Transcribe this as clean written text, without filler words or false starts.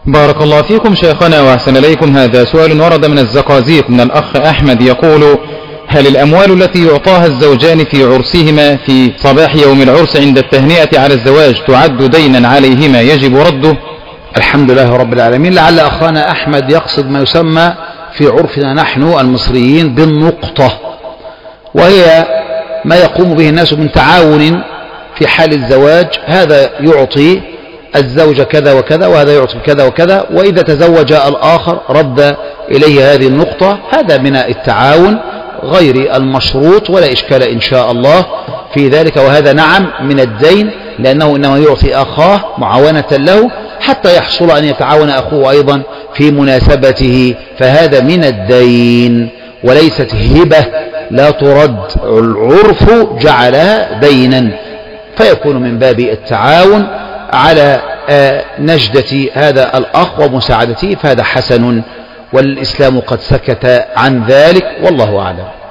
بارك الله فيكم شيخنا وأحسن إليكم. هذا سؤال ورد من الزقازيق من الأخ أحمد يقول: هل الأموال التي يعطاها الزوجان في عرسهما في صباح يوم العرس عند التهنئة على الزواج تعد دينا عليهما يجب رده؟ الحمد لله رب العالمين. لعل أخانا أحمد يقصد ما يسمى في عرفنا نحن المصريين بالنقطة، وهي ما يقوم به الناس من تعاون في حال الزواج، هذا يعطي الزوج كذا وكذا وهذا يعطي كذا وكذا، وإذا تزوج الآخر رد إليه هذه النقطة. هذا من التعاون غير المشروط، ولا إشكال إن شاء الله في ذلك، وهذا نعم من الدين، لأنه إنما يعطي أخاه معاونة له حتى يحصل أن يتعاون أخوه أيضا في مناسبته، فهذا من الدين وليست هبة لا ترد. العرف جعلها دينا، فيكون من باب التعاون على نجدة هذا الأخ ومساعدته، فهذا حسن، والإسلام قد سكت عن ذلك، والله أعلم.